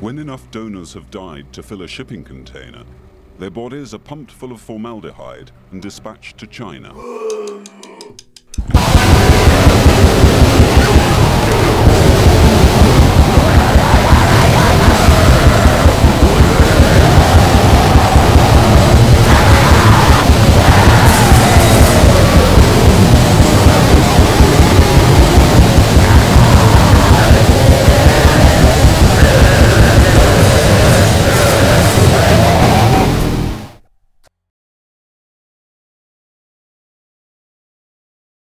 When enough donors have died to fill a shipping container, their bodies are pumped full of formaldehyde and dispatched to China.